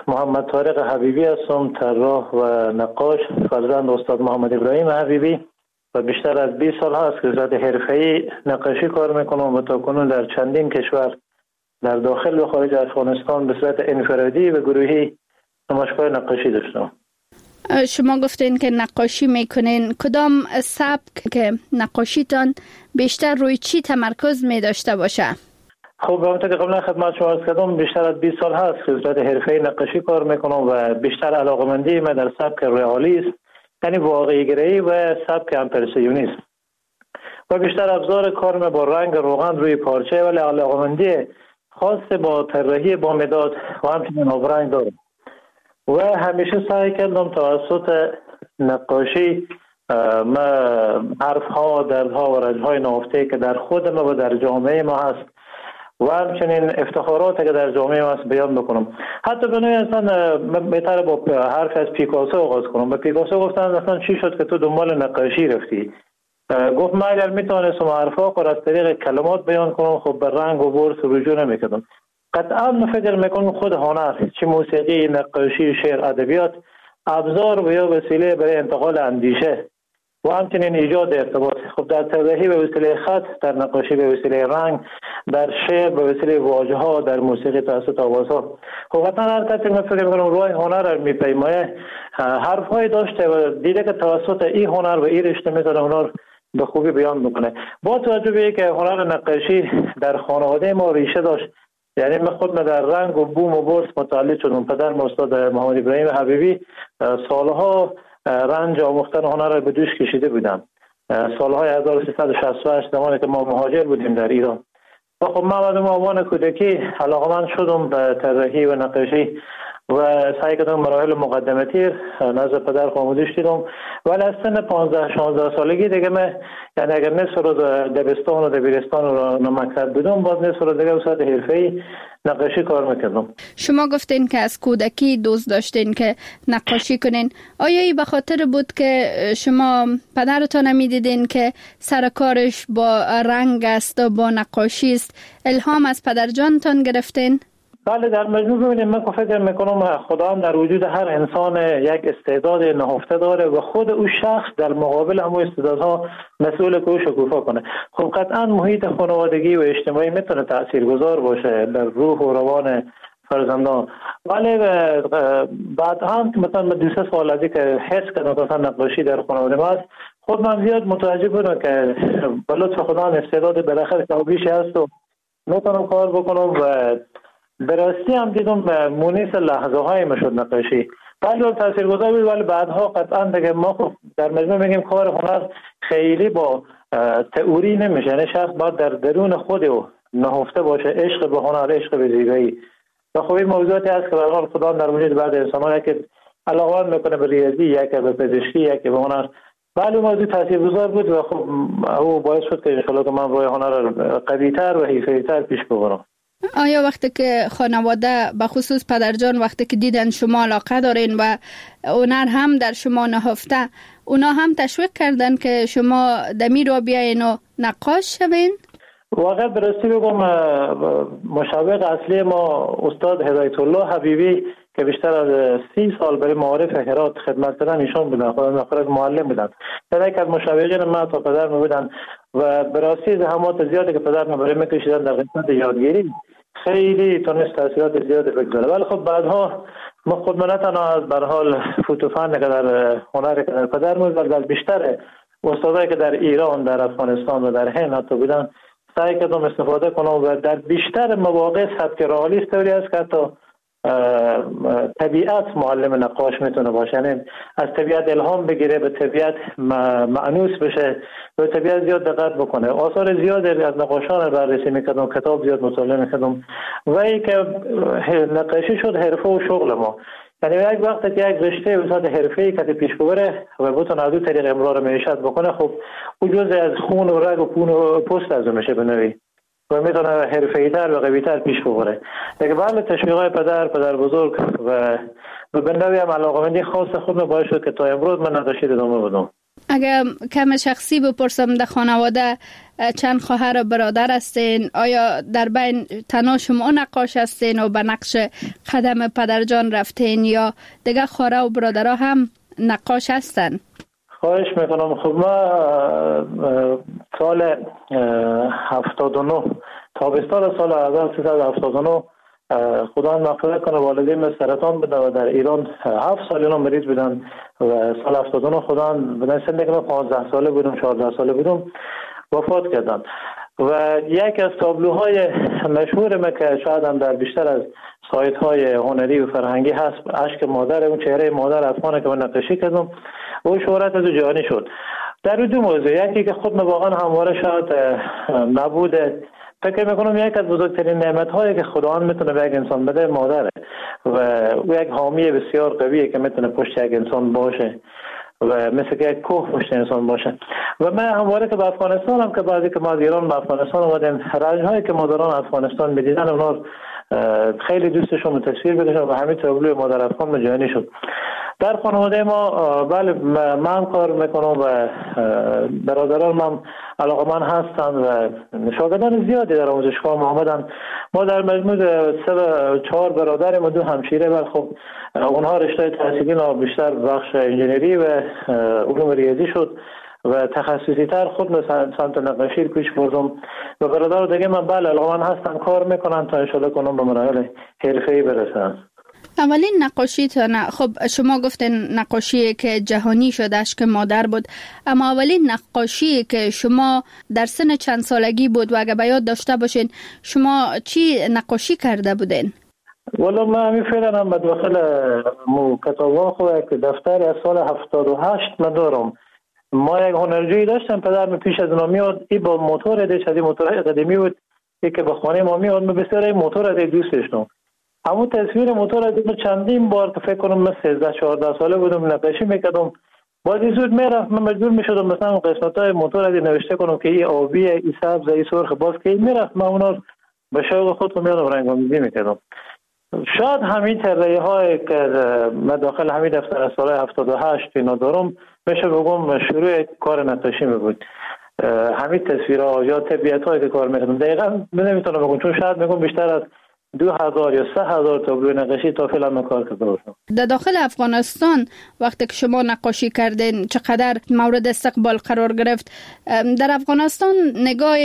محمد طارق حبیبی هستم، طراح و نقاش، فرزند استاد محمد ابراهیم حبیبی و بیشتر از 20 سال هست که به صورت حرفه‌ای نقاشی کار میکنم و تاکنون در چندین کشور در داخل و خارج از افغانستان به صورت انفرادی و گروهی نمایشگاه نقاشی داشتم. شما گفتین که نقاشی میکنین، کدام سبک که نقاشیتان بیشتر روی چی تمرکز می داشته باشه؟ خب همونطور که قبلا خدمت شما عرض کردم بیشتر از 20 سال هست که به صورت حرفه‌ای نقاشی کار میکنم و بیشتر علاقه‌مندی من در سبک رئالیسم، یعنی واقعی گرایی و سبک امپرسیونیسم و بیشتر ابزار کار من با رنگ روغن روی پارچه، ولی علاقه‌مندی خاص با طراحی با مداد و همچنین آبرنگ دارم و همیشه سعی کردم توسط نقاشی حرف‌ها، دردها و رنج‌های نهفته که در خود ما و در جامعه ما هست و همچنین افتخارات که در جامعه ما هست بیان بکنم. حتی به نوعی اصلا بهتره با حرف از پیکاسو آغاز کنم. به پیکاسو گفتن اصلا چی شد که تو دنبال نقاشی رفتی؟ گفت من اگر میتونستم حرفا رو از طریق کلمات بیان کنم، خب به رنگ و برس رجوع نمیکردم. قطعا فکر میکنم خود هنر، چه موسیقی، نقاشی، شعر، ادبیات، ابزار و یا وسیله برای انتقال اندیشه و همچنین ایجاد ارتباط. خب در طراحی به وسیله خط، در نقاشی به وسیله رنگ، در شعر به وسیله واژه ها، در موسیقی توسط آوازها. خب قطعا هر کسی من فکر میکنم روی هنر رو میپیمایه، حرف های داشته و دیده که توسط این هنر و این رشته میتونه هنر به خوبی بیان بکنه. با توجه به اینکه هنر نقاشی در خانواده ما ریشه داشت، یعنی من خود در رنگ و بوم و برس متولد شدم. پدر استاد محمد ابراهیم حبیبی سالها رنج آموختن هنر را به دوش کشیده بودم، سالهای 1368 زمانی که ما مهاجر بودیم در ایران. و خب من بعد عنوان کودکی علاقه‌مند شدم به طراحی و نقاشی و سعی کردم مراحل مقدماتی نزد پدر آموزش دیدم، ولی از سن 15-16 سالگی دیگه من، یعنی اگر نصف روز دبستان و دبیرستان و مکتب بودم، باز نصف روز دیگه به صورت حرفه‌ای نقاشی کار میکردم. شما گفتین که از کودکی دوست داشتین که نقاشی کنین. آیا این به خاطر بود که شما پدرتان میدیدین که سر کارش با رنگ است و با نقاشی است، الهام از پدر جانتان گرفتین؟ بله، در مجموع ببینید من فکر میکنم خدا هم در وجود هر انسان یک استعداد نهفته داره و خود او شخص در مقابل همون استعدادها مسئول که او شکوفا کنه. خب قطعا محیط خانوادگی و اجتماعی میتونه تاثیرگذار باشه در روح و روان فرزندان، ولی بعد هم مثلا من 2 سال از که حس کردم مثلا نقاشی در خانواده ما است، خود من زیاد متوجه بودم که به لطف خدا استعداد بالاخره کابیش هست و میتونم کار بکنم و براستی هم دیدم مونس لحظه های ما شد نقاشی. ولی تاثیرگذار بود، ولی بعدها قطعا دیگه ما در مجموع میگیم کار هنر خیلی با تئوری نمیشه، یعنی شخص باید در درون خود او نهفته باشه، عشق به هنر، عشق به زیبایی. و خب این موضوعاتی هست که به هر حال خدا در وجود بعض انسان‌ها که علاقه میکنه به ریاضی، یکی به پزشکی، یکی به هنر. ولی موضوع تاثیرگذار بود و خب او باعث شد که ان شاءالله که من روی هنر قوی‌تر و حرفه‌ای‌تر پیش ببرم. آیا وقتی که خانواده به خصوص پدرجان وقتی که دیدن شما علاقه دارین و هنر هم در شما نهفته، اونا هم تشویق کردن که شما دمی رو بیاین و نقاش شوین؟ واقعا براستی بگم مشوق اصلی ما استاد هدایت الله حبیبی که بیشتر از 30 سال برای معارف هرات خدمت کردن ایشون بودن، خودم معلم بودن. در یک از مشاوقین ما تا پدر بودن و براستی زحمات زیادی که پدر برای میکشیدن در قسمت یادگیری خیلی تونست تاثیرات زیادی بگذاره. ولی خب بعدها ما خود نه تنها از به هر حال فوتوفن که در هنر که در پدر بود، بلکه بیشتر استادایی که در ایران، در افغانستان و در هند حتی بودن سعی کردم استفاده کنم و در بیشتر مواقع سبک رئالیست طوری است که حتی طبیعت معلم نقاش میتونه باشه، یعنی از طبیعت الهام بگیره، به طبیعت معنوس بشه، به طبیعت زیاد دقت بکنه. آثار زیاد از نقاشان بررسی میکردم، کتاب زیاد مطالعه میکردم و این که نقاشی شد حرفه و شغل ما. یعنی یک وقت که یک رشته به صورت حرفه‌ای که پیش ببره و بتونه از اون طریق امرار معیشت بکنه، خب اون جزء از خون و رگ و پوست از میشه به نوعی و میتونه حرفه‌ای‌تر و قوی‌تر پیش ببره. دیگه بله تشویق‌های پدر بزرگ و به نوعی هم علاقه‌مندی خاص خود باعث شد که تا امروز من نقاشی ادامه بدم. اگر کم شخصی بپرسم، در خانواده چند خواهر و برادر هستین؟ آیا در بین تنها شما نقاش هستین و به نقش قدم پدرجان رفتین یا دیگه خواهر و برادرها هم نقاش هستن؟ خواهش میکنم. خب ما سال 79 تابستان سال 1379 خدا مغفرت کنه والدین سرطان بودن و در ایران 7 سال اینا مریض بودن و سال 79 خدا بدن سن که 15 ساله بودم 14 ساله بودم وفات کردن. و یک از تابلوهای مشهور ما که شاید هم در بیشتر از سایت های هنری و فرهنگی هست، اشک مادر، اون چهره مادر افغانه که من نقاشی کردم و شهرت از جهانی شد. در دو موضوع، یکی که خود من واقعا همواره شاید نبوده، فکر میکنم یک از بزرگترین نعمت هایی که خداوند میتونه به یک انسان بده مادره و او یک حامی بسیار قویه که میتونه پشت یک انسان باشه و مثل که یک کوه پشت انسان باشه. و من همواره که به افغانستان هم که بعضی که ما از ایران به افغانستان اومدیم، رنج هایی که مادران افغانستان میدیدن اونا خیلی دوستشون رو تصویر بکشن و همین تابلوی مادر افغان مجانی شد. در خانواده ما بله من کار میکنم و برادران من علاقمند هستن و شاگردان زیادی در آموزشگاه ما آمدن. ما در مجموع 4 برادریم و 2 همشیره و خب اونها رشته تحصیلی ما بیشتر بخش انجینری و علوم ریاضی شد و تخصصی تر خود مثلا سمت نقاشی پیش بردم و برادر دیگه من بله علاقمند هستن کار میکنن تا انشالله کنم به مراحل حرفه‌ای برسن. اولین نقاشیتان، خب شما گفتین نقاشی که جهانی شدش که مادر بود، اما اولین نقاشی که شما در سن چند سالگی بود و اگه به یاد داشته باشین شما چی نقاشی کرده بودین؟ والا من همین فعلا هم به داخل کتاب‌ها خود که دفتر از سال 78 من دارم. ما یک هنرجویی داشتم، پدرم پیش از اونا میاد، این با موتور دیش از این موتورهای قدیمی بود، این که به خانه ما میاد، من بسیار این موتور دی دوست داشتم. همون تصویر موتور دیدم چندین بار که فکر کنم من 13-14 ساله بودم نقاشی میکردم. بازی زود میرفت من مجبور میشدم مثلا قسمت‌های موتور دی نوشته کنم که این آبی، این سبز، این سرخ، باز که میرفت من اونا به شوق خودم میادم رنگ‌آمیزی میکردم. شاید همین طرح‌های که من داخل همین دفتر از سال 78 اینا دارم میشه بگم شروع کار نقاشی بود. همین تصویرها یا طبیعت‌هایی که کار می‌کردم دقیقاً نمیتونم بگم، چون شاید میگم بیشتر از 2000 یا 3000 تابلو نقاشی تا فعلا کار کرده باشم. در داخل افغانستان وقتی که شما نقاشی کردین چقدر مورد استقبال قرار گرفت؟ در افغانستان نگاه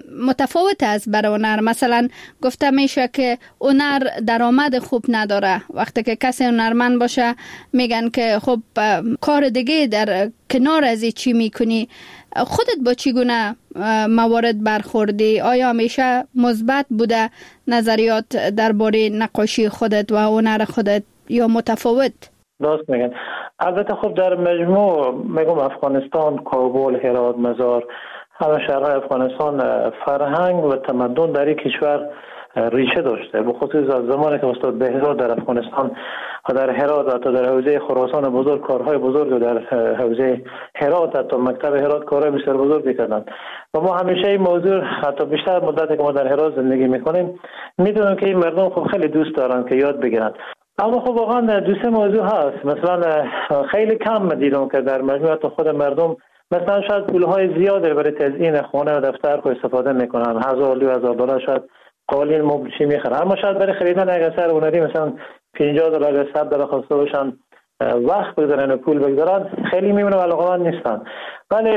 متفاوت از بر هنر، مثلا گفته میشه که هنر درآمد خوب نداره. وقتی که کسی هنرمند باشه میگن که خب کار دیگه در کنار از چی میکنی. خودت با چگونه موارد برخوردی؟ آیا همیشه مثبت بوده نظریات درباره نقاشی خودت و هنر خودت یا متفاوت؟ درست میگن. البته خب در مجموع میگم افغانستان، کابل، هرات، مزار، همه شهرهای افغانستان فرهنگ و تمدن در این کشور ریشه داشته. به خصوص از زمانی که استاد بهزاد در افغانستان و در هرات حتی در حوزه خراسان بزرگ کارهای بزرگ و در حوزه هرات حتی مکتب هرات کارهای بسیار بزرگی کردند و ما همیشه این موضوع حتی بیشتر مدتی که ما در هرات زندگی میکنیم میدونم که این مردم خب خیلی دوست دارن که یاد بگیرن. اما خب واقعا 2-3 موضوع هست. مثلا خیلی کم دیدم که در مجموع خود مردم مثلا شاید پولهای زیادی برای تزیین خانه و دفتر کو استفاده میکنن، $1000-$2000 شاید قالین مبل چی میخرن، اما شاید برای خریدن یک اثر هنری مثلا $50 یا $100 خواسته باشن وقت بگذارن و پول بگذارن، خیلی میمونه و علاقه‌مند نیستن. ولی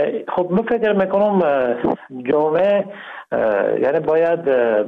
خب من فکر میکنم جامعه یعنی باید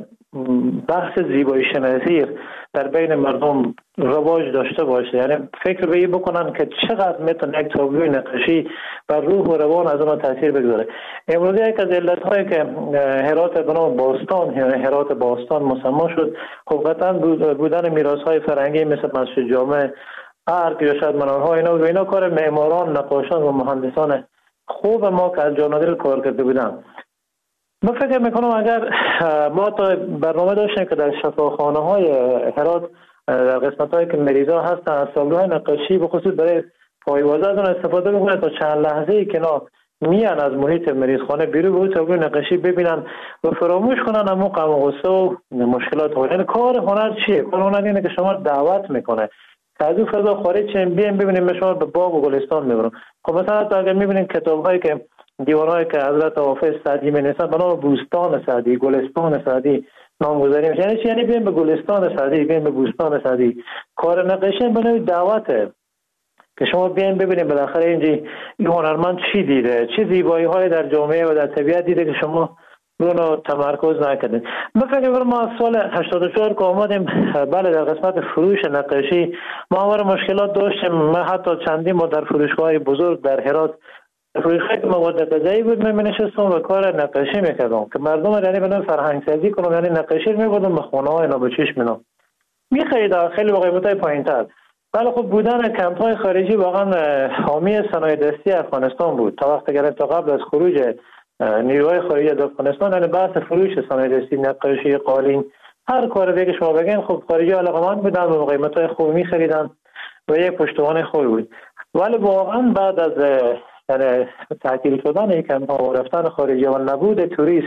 بحث زیبایی شناسی در بین مردم رواج داشته باشه، یعنی فکر به این بکنن که چقدر میتونه یک تابلوی نقاشی بر روح و روان از اون تاثیر بگذاره. امروز یک از علت‌هایی که هرات به نام باستان یعنی هرات باستان مسمى شد، خب قطعا بودن میراث‌های فرهنگی مثل مسجد جامع، ارگ یا شاید منارها اینا کار معماران، نقاشان و مهندسان خوب ما که از جان و دل کار کرده بودن. من فکر میکنم اگر ما تا برنامه داشتیم که در شفاخانه‌های هرات در قسمت‌هایی که مریضا هستن از تابلوهای نقاشی به خصوص برای پایوازه از اون استفاده بکنن تا چند لحظه‌ای که میان از محیط مریضخانه بیرون به تابلو نقاشی ببینن و فراموش کنن همون غم و غصه و مشکلات. یعنی کار هنر چیه؟ کار هنر اینه که شما دعوت میکنه از اون فضا خارج شیم بیایم ببینیم شما به باغ و گلستان میبرم. خب مثلا تو اگر میبینید کتاب‌هایی که دیوانهایی که حضرت حافظ سعدی می‌نویسن به نام بوستان سعدی، گلستان سعدی نامگذاری میشه. یعنی بیایم به گلستان سعدی، بیایم به بوستان سعدی. کار نقاشی به نوعی دعوته که شما بیاین ببینید بالاخره این هنرمند چی دیده، چه زیبایی‌های در جامعه و در طبیعت دیده که شما اونو تمرکز نکردین. مثلا ما سال 84 که آمدیم، بله در قسمت فروش نقاشی ما مشکلات داشتیم. ما حتی چندین ما در فروشگاه بزرگ در هرات فروشگاه که مواد غذایی بود من نشستم و کار نقاشی میکردم که مردم یعنی بنام فرهنگ سازی کنم، یعنی نقاشی میبردم به خونه های به چشم اینا میخرید خیلی با قیمتای پایین‌تر. بله خب بودن کمپ‌های خارجی واقعا حامی صنایع دستی افغانستان بود تا وقتی که تا قبل از خروج نیروهای خارجی از افغانستان، یعنی بحث فروش صنایع دستی، نقاشی، قالین، هر کار دیگه شما بگین خب خارجی علاقمند بودن و قیمتای خوبی می‌خریدن و یک پشتوانه خوبی بود. ولی واقعا بعد از یعنی تعطیل شدن این کمپ‌ها و رفتن خارجی و نبود توریست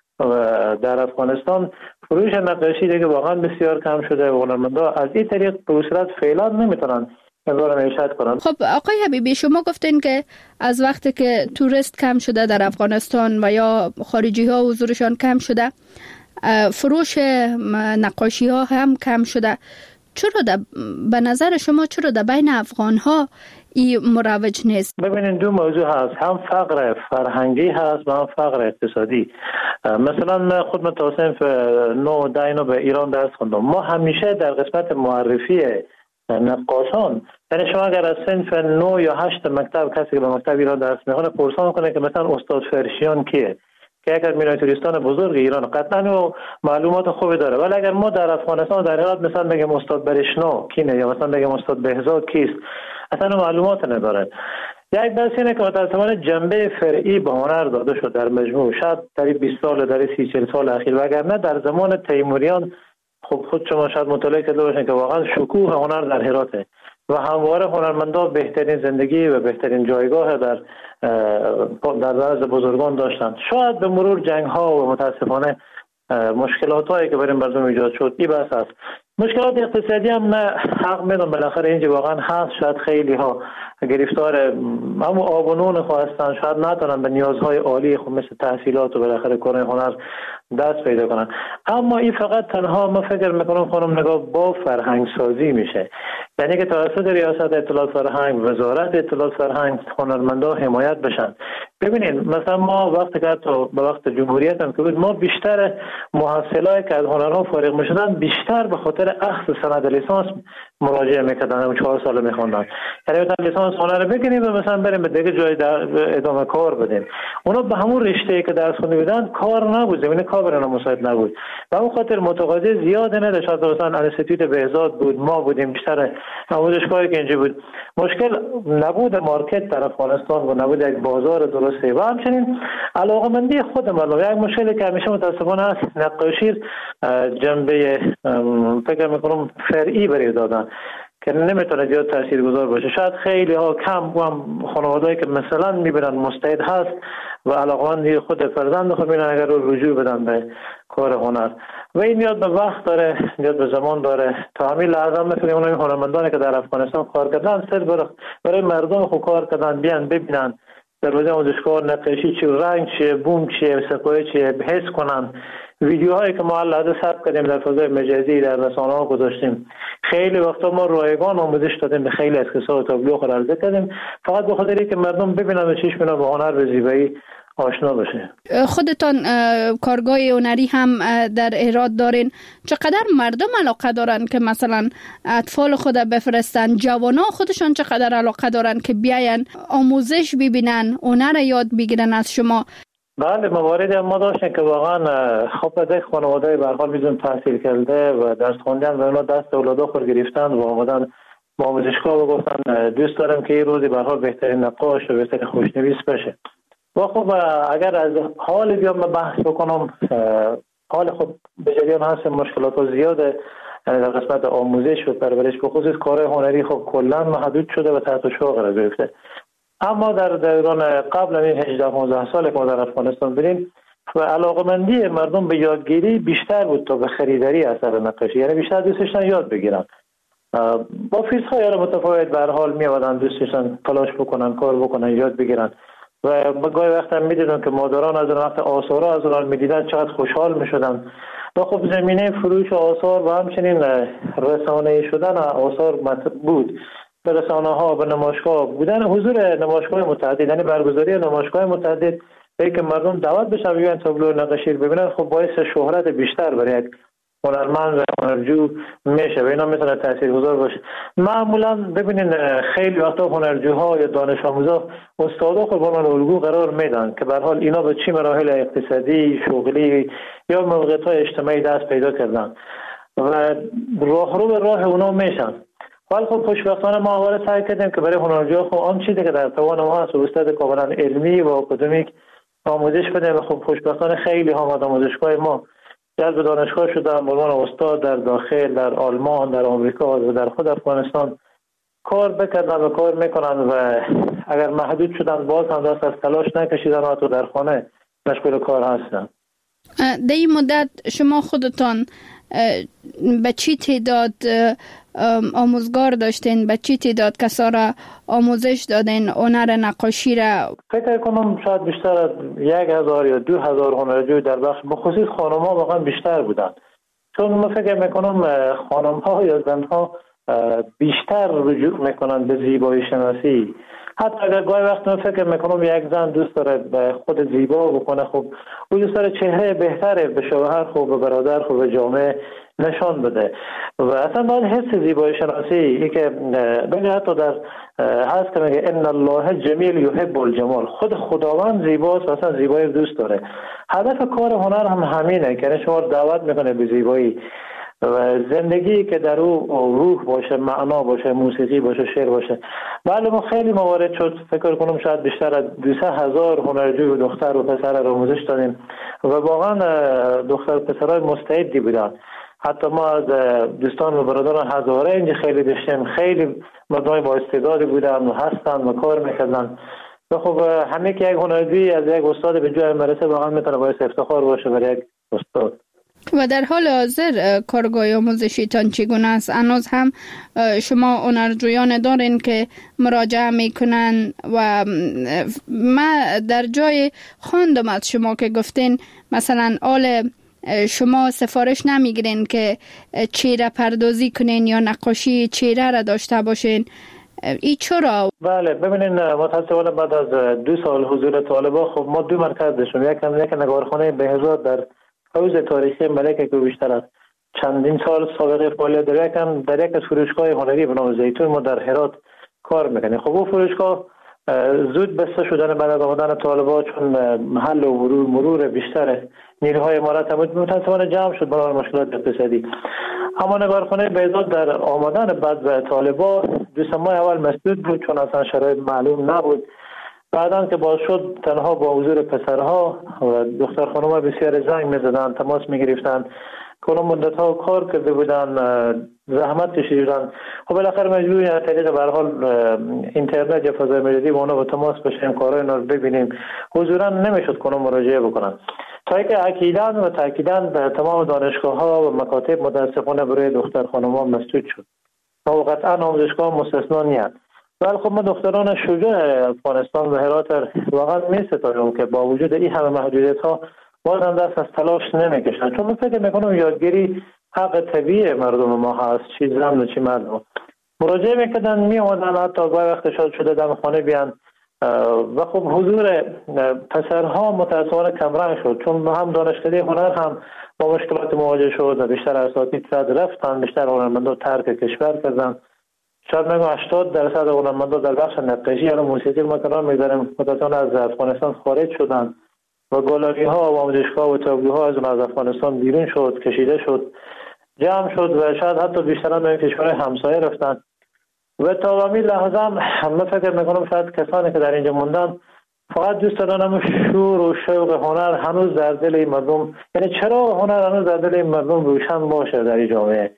در افغانستان، فروش نقاشی دیگه واقعا بسیار کم شده و هنرمندا از این طریق به صورت فعلا نمیتونن امرار معیشت کنن. خب آقای حبیبی، شما گفتین که از وقتی که توریست کم شده در افغانستان و یا خارجی ها حضورشان کم شده، فروش نقاشی ها هم کم شده. چرا به نظر شما چرا در بین افغان ها این مروج نیست؟ ببینید دو موضوع هست، هم فقر فرهنگی هست و هم فقر اقتصادی. مثلا من خود متوسم 9 10 به ایران درس خوندم. ما همیشه در قسمت معرفی نقاشان، یعنی شما اگر از صنف 9 یا 8 مکتب کسی که به مکتب ایران درس میخونه پرسان کنه که مثلا استاد فرشیان کیه، که یک از مینیاتوریستان بزرگ ایران، قطعا و معلومات خوبی داره. ولی اگر ما در افغانستان در ایران مثلا بگیم استاد برشنا کینه یا مثلا بگیم استاد بهزاد کیست، اصلا معلومات نداره. یک بحث اینه که متاسفانه جنبه فرعی به هنر داده شد در مجموع، شاید در 20 سال در 30-40 سال اخیر، وگرنه در زمان تیموریان خب خود شما شاید مطالعه کرده باشین که واقعا شکوه هنر در هراته و همواره هنرمندا بهترین زندگی و بهترین جایگاه در نزد بزرگان داشتند. شاید به مرور جنگ ها و متاسفانه مشکلات هایی که برای مردم ایجاد شد این بس است. مشکلات اقتصادی هم نه حق میدونم بالاخره اینجا واقعا هست. شاید خیلی ها گرفتار همون آب و نون هستن، شاید نتونن به نیازهای عالی خود مثل تحصیلات و بالاخره کار هنر دست پیدا کنن. اما این فقط تنها ما فکر میکنم خانم نگاه با فرهنگ سازی میشه، یعنی که توسط ریاست اطلاعات فرهنگ، وزارت اطلاعات فرهنگ هنرمندا حمایت بشن. ببینید مثلا ما وقتی که تو به وقت جمهوریت هم که بود، ما بیشتر محصلایی که از هنرها فارغ میشدن بیشتر به خاطر اخذ سند لیسانس مراجعه میکردن و 4 سال میخوندن. یعنی مثلا لیسانس هنر بگیریم و مثلا بریم به دیگه جای ادامه کار بدیم. اونا به همون رشته‌ای که درس خونده بودن کار نبود، زمین کار برای مساعد نبود و اون خاطر متقاضی زیاد نداشت. مثلا انستیتوت بهزاد بود، ما بودیم بیشتر نمایشگاهی که اینجا بود. مشکل نبود مارکت در افغانستان و نبود یک بازار درسته و همچنین علاقه‌مندی خود مردم. یک مشکلی که همیشه متاسفانه است، نقاشی جنبه فکر میکنم فرعی برای دادن که نمیتونه زیاد تاثیرگذار باشه. شاید خیلی ها کم هم خانواده‌ای که مثلا میبینن مستعد هست و علاقمند خود فرزند خود میبینن اگر رو رجوع بدن به کار هنر و این نیاز به وقت داره، نیاز به زمان داره. تا همین لحظه مثل اون هنرمندانی که در افغانستان کار کردن صرف برای مردم خود کار کردن، بیان ببینن در روزه آموزشگاه نقاشی چی، رنگ چی، بوم چی، سقوی چی، حس کنن. ویدیوهایی که ما لحظه ثبت کردیم در فضای مجازی در رسانه‌ها گذاشتیم، خیلی وقتا ما رایگان آموزش دادیم به خیلی از کسا تابلو خود عرضه کردیم، فقط به خاطر اینکه مردم ببینن و چشم ببینن با هنر به زیبایی آشنا بشه. خودتان کارگاه هنری هم در هرات دارین، چقدر مردم علاقه دارن که مثلا اطفال خود بفرستن؟ جوانا خودشان چقدر علاقه دارن که بیاین آموزش ببینن، هنر یاد بگیرن از شما؟ بله مواردی ما داشتیم که واقعا خب از یک خانواده به هر حال میدون تحصیل کرده و درس خوندن و اونا دست اولادا خود گرفتن و آمدن با آموزشگاه و گفتن دوست دارم که این روزی به هر حال بهترین نقاش و بهترین خوشنویس بشه. و خب اگر از حال بیام بحث بکنم، حال خب به جریان هست، مشکلات زیاده در قسمت آموزش و پرورش، به خصوص کار هنری خب کلا محدود شده و تحت شعار قرار گرفته. اما در دوران قبل این 18-15 سال که ما در افغانستان بودیم و علاقمندی مردم به یادگیری بیشتر بود تا به خریداری اثر نقاشی، یعنی بیشتر دوست داشتن یاد بگیرن. با فیزهای متفاوت به هر حال می آمدن دوستشان تلاش بکنن، کار بکنن، یاد بگیرن و گاهی وقت هم می‌دیدن که مادران از اون وقت آثارها از اون می‌دیدن چقدر خوشحال می‌شدن. و خب زمینه فروش آثار و همچنین رسانه شدن آثار بود. به رسانه‌ها، به نمایشگاه بودن، حضور نمایشگاه متعدد، یعنی برگزاری نمایشگاه متعدد که مردم دعوت بشن بیان تابلو نقاشی ببینن، خب باعث شهرت بیشتر برای یک هنرمند و هنرجو میشه و اینا میتونه تاثیرگذار باشه. معمولا ببینین خیلی وقتا هنرجوها یا دانش آموزا استادا خود به عنوان الگو قرار میدن که به هر حال اینا به چی مراحل اقتصادی، شغلی یا موقعیت‌های اجتماعی دست پیدا کردن و راهرو به راه اونا میشن. ولی خب خوشبختانه ما اول سعی کردیم که برای هنرجوها خب آن چیزی که در توان ما هست و استاد کاملا علمی و اکادمیک آموزش بدیم و خب خوشبختانه خیلی ها آموزشگاه ما جذب دانشگاه شدن به عنوان استاد در داخل، در آلمان، در آمریکا و در خود افغانستان کار بکردن و کار میکنن و اگر محدود شدن باز هم دست از تلاش نکشیدن و تو در خانه مشغول کار هستن. در این مدت شما خودتان به چی تعداد آموزگار داشتین؟ به چی تعداد کسا را آموزش دادین هنر نقاشی را؟ فکر کنم شاید بیشتر از 1000 یا 2000 هنرجو در بخش بخصوص خانم ها واقعا بیشتر بودن، چون من فکر میکنم خانم ها یا زن ها بیشتر رجوع میکنن به زیبایی شناسی. حتی اگر گاهی وقت من فکر میکنم یک زن دوست داره به خود زیبا بکنه، خب او دوست داره چهره بهتره به شوهر خوب، به برادر خوب، به جامعه نشان بده و اصلا باید حس زیبایی شناسی ای که بگه حتی در هست که میگه ان الله جمیل یحب الجمال، خود خداوند زیباست و اصلا زیبایی دوست داره. هدف کار هنر هم همینه که شما دعوت میکنه به زیبایی و زندگی که در او روح باشه، معنا باشه، موسیقی باشه، شعر باشه. بله ما خیلی موارد شد، فکر کنم شاید بیشتر از 200,000 هنرجو دختر و پسر را آموزش دادیم و واقعا دختر و پسرای مستعدی بودن. حتی ما از دوستان و برادران هزاره اینجا خیلی داشتیم، خیلی مردم با استعدادی بودن و هستن و کار میکردن و خب همه که یک هنرجوی از یک استاد به جای مرسه واقعا میتونه باعث افتخار باشه برای یک استاد. و در حال حاضر کارگاه آموزشیتان چگونه است؟ هنوز هم شما هنرجویان دارین که مراجعه میکنن و من در جای خواندم از شما که گفتین مثلا شما سفارش نمیگیرین که چهره پردازی کنین یا نقاشی چهره را داشته باشین، ای چرا؟ بله ببینین متاسفانه بعد از 2 سال حضور طالبا خب ما 2 مرکز داشتیم، یک نگارخانه بهزاد در حوزه تاریخی ملکه که بیشتر از چندین سال سابقه فعالیت داره، یکم در یک از فروشگاه هنری به نام زیتون ما در هرات کار میکنیم. خب اون فروشگاه زود بسته شدن بعد از آمدن طالبا، چون محل و مرور بیشتر نیروهای امارات متاسفانه جمع شد برای مشکلات اقتصادی. اما نگارخانه بهزاد در آمدن بعد به طالبا 2 ماه اول مسدود بود چون اصلا شرایط معلوم نبود. بعداً که باز شد تنها با حضور پسرها و دختر خانم‌ها بسیار زنگ می‌زدن، تماس می‌گرفتن، کلا مدت‌ها کار کرده بودن، زحمت کشیدن. خب بالاخره مجبوریم از طریق به هر حال اینترنت یا فضای مجازی با اونها با تماس باشیم، کارهای اینا رو ببینیم. حضوراً نمیشد کنم مراجعه بکنن. تا اینکه اکیداً و تاکیداً به تمام دانشگاه‌ها و مکاتب متأسفانه برای دختر خانم‌ها مسدود شد. و قطعاً آموزشگاه مستثنا نیست. ولی خب ما دختران شجاع افغانستان و هرات واقعا می‌ستایم که با وجود این همه محدودیت‌ها باز هم دست از تلاش نمی‌کشن، چون من فکر می‌کنم یادگیری حق طبیعی مردم ما هست، چی زن و چی مرد. مراجعه می‌کردن، می‌آمدن حتی وقت شده دم خانه بیان و خب حضور پسرها متأسفانه کمرنگ شد، چون هم دانشکده هنر هم با مشکلات مواجه شد و بیشتر اساتید رفتن، بیشتر هنرمندان ترک کشور کردن. شاید میگم 80% هنرمندان در بخش نقاشی یا موسیقی ما کنار می‌گذاریم متأسفانه از افغانستان خارج شدن و گالری ها و آموزشگاه و تابلوها از افغانستان بیرون شد، کشیده شد، جمع شد و شاید حتی بیشتر به کشورهای همسایه رفتن و تا همین لحظه هم من فکر میکنم شاید کسانی که در اینجا موندن فقط دوست دارن شور و شوق هنر هنوز در دل این مردم، یعنی چرا هنر هنوز در دل این مردم روشن باشه در این جامعه.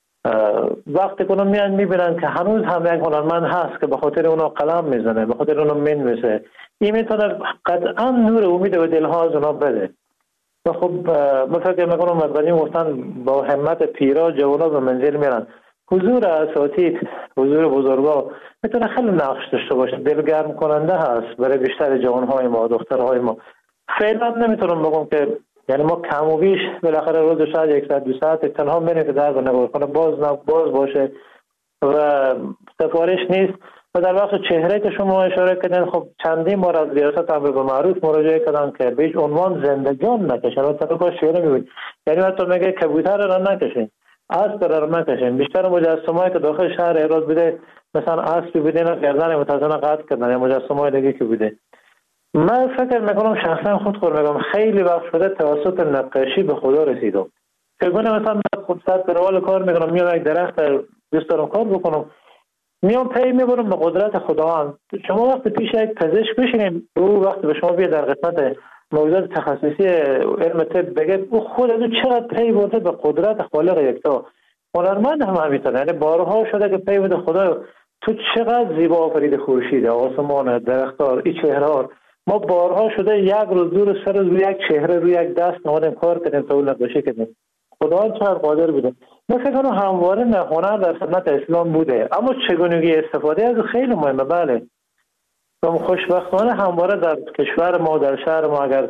وقتی کنم میان میبینن که هنوز هم یک هنرمند هست که به خاطر اونا قلم میزنه، به خاطر اونا مینویسه، این میتونه قطعا نور امید و دلها از اونا بده. و خب من فکر میکنم از قدیم گفتن با همت پیرا جوانا به منزل میرن. حضور اساتید، حضور بزرگا میتونه خیلی نقش داشته باشه، دلگرم کننده هست برای بیشتر جوانهای ما، دخترهای ما. فعلا نمیتونم بگم که یعنی ما کم و بیش بالاخره روز شاید 1 ساعت 2 ساعت تنها میریم که در نگاه کنه باز باشه و سفارش نیست. و در واقع چهره که شما اشاره کردین، خب چندین بار از ریاست امر به معروف مراجعه کردن که به هیچ عنوان زندگیان نکشن. و طبقا شعر میگوید، یعنی حتی میگه کبوتر را نکشین، اسب را نکشین. بیشتر مجسمه‌ای که داخل شهر ایران بوده مثلا اسبی بوده نه گردن متزن قطع کردن یا مجسمه‌های دیگه که بوده. من فکر میکنم شخصا خود میگم خیلی وقت شده توسط نقاشی به خدا رسیدم. چگونه مثلا خود ساعت به روال کار میکنم، میام یک درخت دوست دارم کار بکنم، میام پی میبرم به قدرت خداوند. شما وقت پیش یک پزشک بشینید او وقت به شما بیاد در قسمت موضوعات تخصصی علم طب بگه او خود از چقدر پی برده به قدرت خالق یکتا. هنرمند هم همینطور، یعنی بارها شده که پی بده خدا تو چقدر زیبا آفرید خورشید، آسمان، درختار، این چهره. ما بارها شده یک روز دور سر روی یک چهره روی یک دست نمادیم کار کردیم تا اون نقاشی کردیم. خدا چقدر قادر بوده. من فکر کنم همواره هنر در سنت اسلام بوده، اما چگونگی استفاده از خیلی مهمه. بله خوشبختانه همواره در کشور ما، در شهر ما، اگر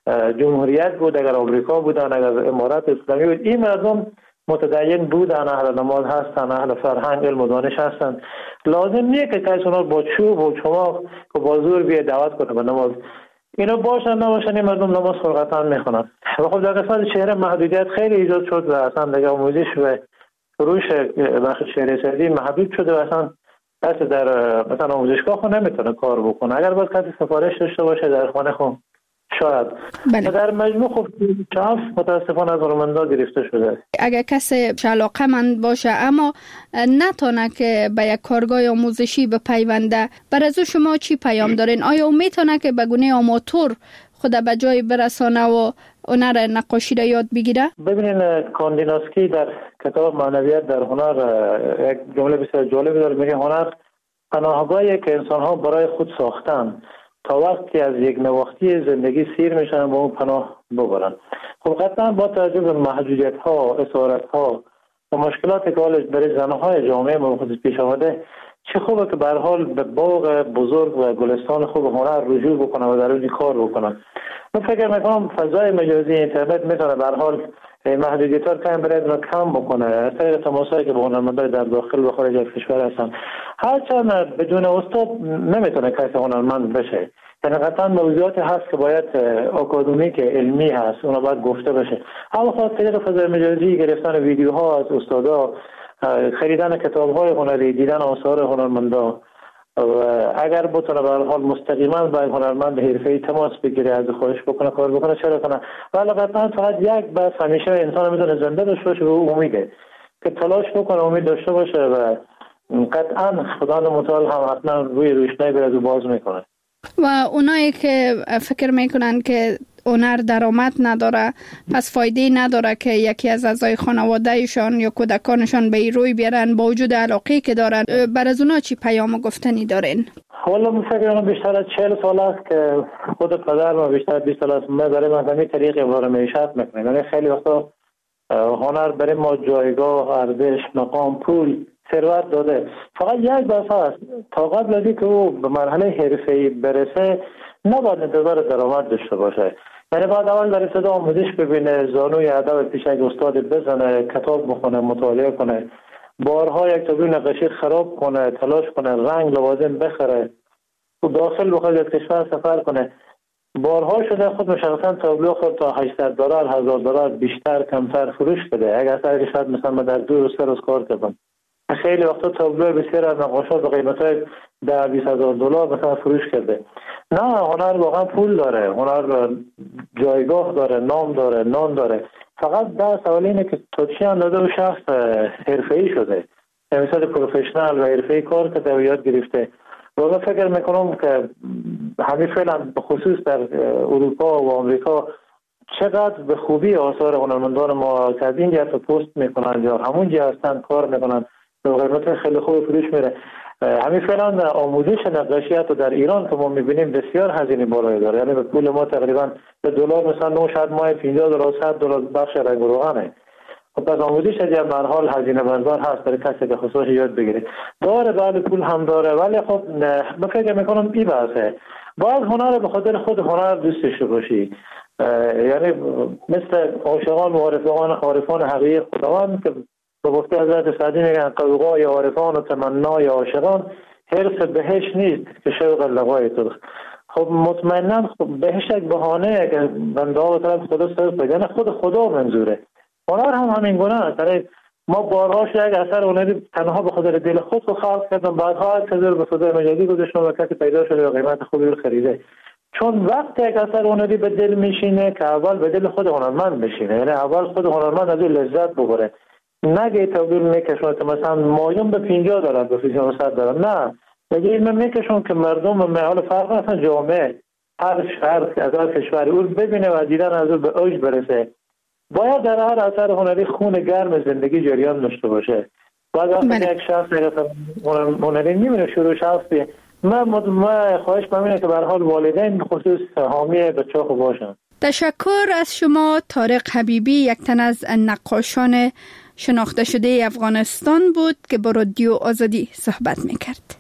جمهوریت بود، اگر آمریکا بودن، اگر امارات اسلامی بود، این مردم متدین بودن، اهل نماز هستن، اهل فرهنگ علم و دانش هستن. لازم نیست که کسی اونا با چوب و چماق و با زور بیه دعوت کنه به نماز. اینا باشن نباشن این مردم نماز فرقتن میخونن. و خب در قسمت شعر محدودیت خیلی ایجاد شد و اصلا دیگه آموزش و فروش بخش شعر سعدی محدود شده و اصلا کسی در مثلا آموزشگاه خود نمیتونه کار بکنه. اگر باید کسی سفارش داشته باشه در خانه خود شاید. بله. در مجموع خب شعف متاسفانه از هنرمندا گرفته شده. اگر کسی علاقه‌مند باشه اما نتونه که به یک کارگاه آموزشی بپیونده، برای از شما چی پیام دارین؟ آیا میتونه که به گونه آماتور خود به جای برسانه و هنر نقاشی را یاد بگیره؟ ببینین کاندیناسکی در کتاب معنویت در هنر یک جمله بسیار جالبی داره، میگه هنر پناهگاهی که انسان‌ها برای خود ساختن تا وقتی از یک نواختی زندگی سیر میشن با اون پناه ببرن. خب قطعا با توجه به محدودیت‌ها، اسارت‌ها و مشکلاتی که برای زن‌های جامعه ما خودش پیش آمده، چه خوبه که به هر حال به باغ بزرگ و گلستان خوب هنر رجوع بکنن و در اون کار بکنن. من فکر میکنم فضای مجازی اینترنت میتونه به هر حال محدودیت‌ها رو برای کم بکنه از طریق تماسایی که با هنرمندان در داخل و خارج از کشور هستن. هرچند بدون استاد نمیتونه کسی هنرمند بشه. یعنی قطعا موضوعاتی هست که باید اکادمیک علمی هست، اونا باید گفته بشه. اما خاص طریق فضای مجازی گرفتن ویدیوها از استادا، خریدن کتاب‌های هنری، دیدن آثار هنرمندا و اگر بتونه به هر حال مستقیما با هنرمند حرفه‌ای تماس بگیره، از خواهش بکنه کار بکنه، چرا کنه. ولی قطعا فقط یک بس همیشه انسان میتونه زنده داشته باشه و امیده که تلاش بکنه، امید داشته باشه و قطعا خدا متعال هم حتما روی روشنایی برای باز میکنه. و اونایی که فکر میکنن که هنر درآمد نداره، پس فایده نداره که یکی از اعضای خانوادهشان یا کودکانشان به این روی بیارن با وجود علاقه‌ای که دارن، بر از اونا چی پیام گفتنی دارین؟ والا من فکر کنم بیشتر از 40 سال است که خود پدر و بیشتر 20 سال است ما برای من همین طریق ابزار معیشت میکنیم. یعنی خیلی وقتا هنر برای ما جایگاه، ارزش، مقام، پول، ثروت داده. فقط یک بحث هست، تا قبل از اینکه او به مرحله حرفه‌ای برسه نباید انتظار درآمد داشته باشه. یعنی بعد اول در ابتدا آموزش ببینه، زانوی ادب پیش یک استاد بزنه، کتاب بخونه، مطالعه کنه، بارها یک تابلو نقاشی خراب کنه، تلاش کنه، رنگ لوازم بخره و داخل بخواد از کشور سفر کنه. بارها شده خود مشخصا تابلو خود تا $800 $1000 بیشتر کمتر فروش بده. اگر سر کشور مثلا در 2 روز 3 روز کار کردم، خیلی وقتا تابلو بسیار از نقاشات به قیمت‌های $10,000-20,000 مثلا فروش کرده. نه، هنر واقعا پول داره، هنر جایگاه داره، نام داره، نان داره. فقط در سوال اینه که تا چه اندازه اون شخص حرفه‌ای شده، مثلا پروفشنال و حرفه‌ای کار کرده و یاد گرفته. و من فکر میکنم که همین فعلا به خصوص در اروپا و آمریکا چقدر به خوبی آثار هنرمندان ما که از این جهت پست میکنن یا همون جهت هستن کار میکنن به قیمت خیلی خوب فروش میره. همین فعلا آموزش نقاشی حتی در ایران که ما میبینیم بسیار هزینه بالایی داره. یعنی به پول ما تقریبا به دلار مثلا 9 شاید ماه $50 $100 بخش رنگ و روغنه. خب پس آموزش از یه مرحله هزینه بردار هست برای کسی که خصوص یاد بگیره. داره بعد پول هم داره، ولی خب من فکر میکنم این بحثه باید هنر به خاطر خود هنر دوستش باشی. یعنی مثل عاشقان و عارفان حقیقی خداوند که به گفته حضرت سعدی میگن قوقای عارفان و تمنای عاشقان حرص بهش نیست که شوق لقای تو. خب مطمئنا بهش یک بهانه که بنده ها طرف خدا صرف بگن خود خدا منظوره. هنر هم همین گونه است. ما بارها یک اثر هنری تنها به خاطر دل خود رو خلق کردم، بعدها از به صدای مجازی گذاشتم و کسی پیدا شده و قیمت خوبی رو خریده. چون وقت یک اثر هنری به دل میشینه که اول به دل خود هنرمند بشینه، یعنی اول خود هنرمند از این لذت ببره، نگه تبدیل میکشونه که مثلا مایون به 50 دارن به 100 دارن، نه بگه این میکشون که مردم محال فرق اصلا جامعه هر شهر از هر کشوری اون ببینه و دیدن از اون به اوج برسه. باید در هر اثر هنری خون گرم زندگی جریان داشته باشه. بعد وقتی یک شخص هنری میبینه شروع شخصی من خواهش می‌کنم که به هر حال والدین به خصوص حامی بچه‌ها خوب باشن. تشکر از شما طارق حبیبی، یک تن از نقاشان شناخته شده افغانستان بود که با رادیو آزادی صحبت می‌کرد.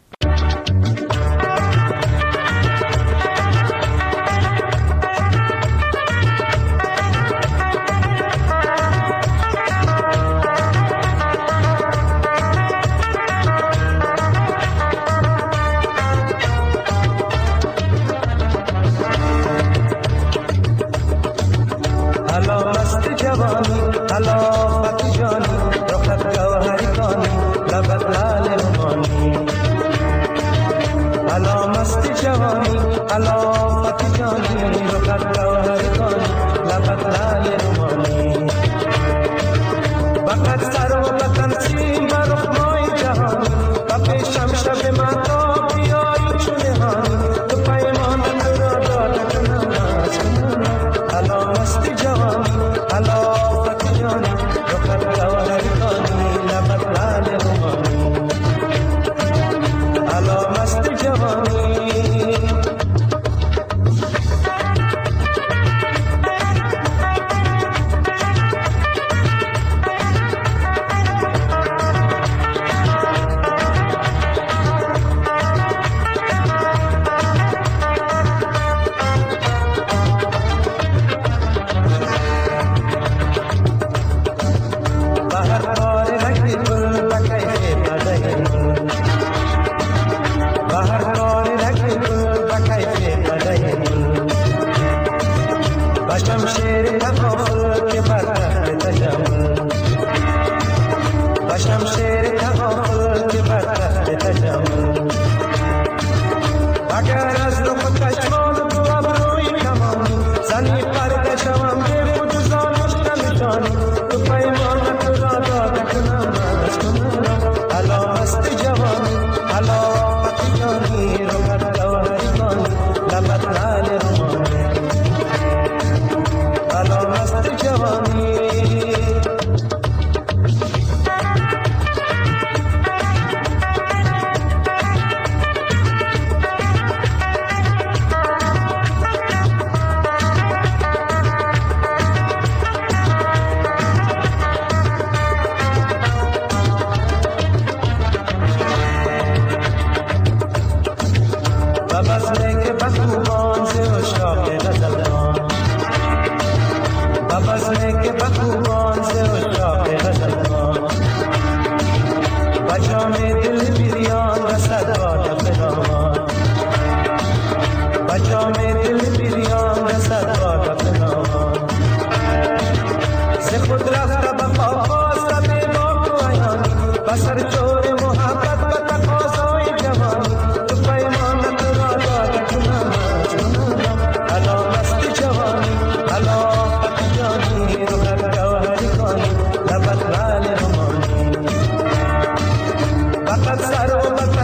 سر و